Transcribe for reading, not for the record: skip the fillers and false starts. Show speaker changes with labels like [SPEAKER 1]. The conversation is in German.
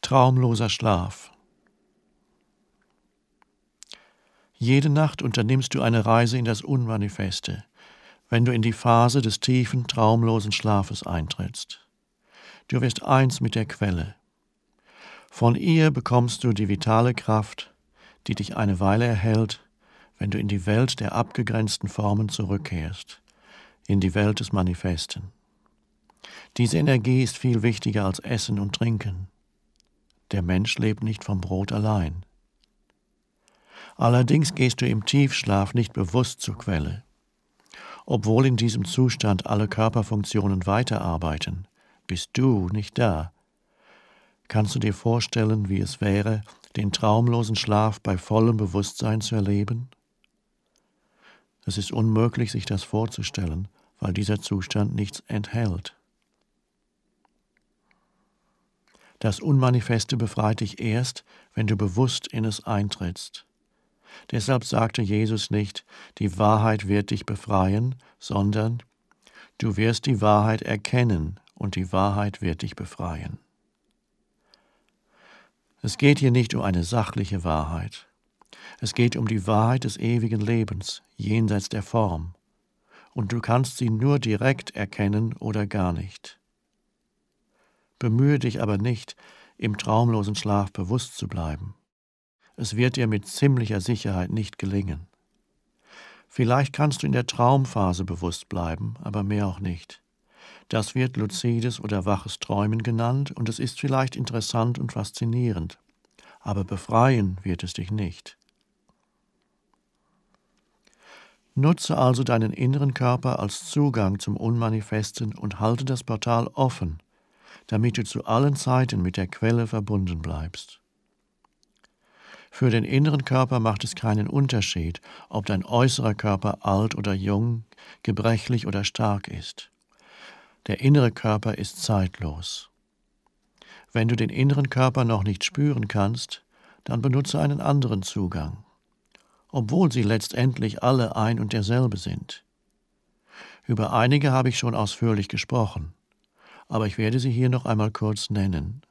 [SPEAKER 1] Traumloser Schlaf. Jede Nacht unternimmst du eine Reise in das Unmanifeste, wenn du in die Phase des tiefen, traumlosen Schlafes eintrittst. Du wirst eins mit der Quelle. Von ihr bekommst du die vitale Kraft, die dich eine Weile erhält, wenn du in die Welt der abgegrenzten Formen zurückkehrst, in die Welt des Manifesten. Diese Energie ist viel wichtiger als Essen und Trinken. Der Mensch lebt nicht vom Brot allein. Allerdings gehst du im Tiefschlaf nicht bewusst zur Quelle. Obwohl in diesem Zustand alle Körperfunktionen weiterarbeiten, bist du nicht da. Kannst du dir vorstellen, wie es wäre, den traumlosen Schlaf bei vollem Bewusstsein zu erleben? Es ist unmöglich, sich das vorzustellen, weil dieser Zustand nichts enthält. Das Unmanifeste befreit dich erst, wenn du bewusst in es eintrittst. Deshalb sagte Jesus nicht, die Wahrheit wird dich befreien, sondern du wirst die Wahrheit erkennen und die Wahrheit wird dich befreien. Es geht hier nicht um eine sachliche Wahrheit. Es geht um die Wahrheit des ewigen Lebens, jenseits der Form. Und du kannst sie nur direkt erkennen oder gar nicht. Bemühe dich aber nicht, im traumlosen Schlaf bewusst zu bleiben. Es wird dir mit ziemlicher Sicherheit nicht gelingen. Vielleicht kannst du in der Traumphase bewusst bleiben, aber mehr auch nicht. Das wird luzides oder waches Träumen genannt und es ist vielleicht interessant und faszinierend, aber befreien wird es dich nicht. Nutze also deinen inneren Körper als Zugang zum Unmanifesten und halte das Portal offen, damit du zu allen Zeiten mit der Quelle verbunden bleibst. Für den inneren Körper macht es keinen Unterschied, ob dein äußerer Körper alt oder jung, gebrechlich oder stark ist. Der innere Körper ist zeitlos. Wenn du den inneren Körper noch nicht spüren kannst, dann benutze einen anderen Zugang, obwohl sie letztendlich alle ein und derselbe sind. Über einige habe ich schon ausführlich gesprochen, aber ich werde sie hier noch einmal kurz nennen.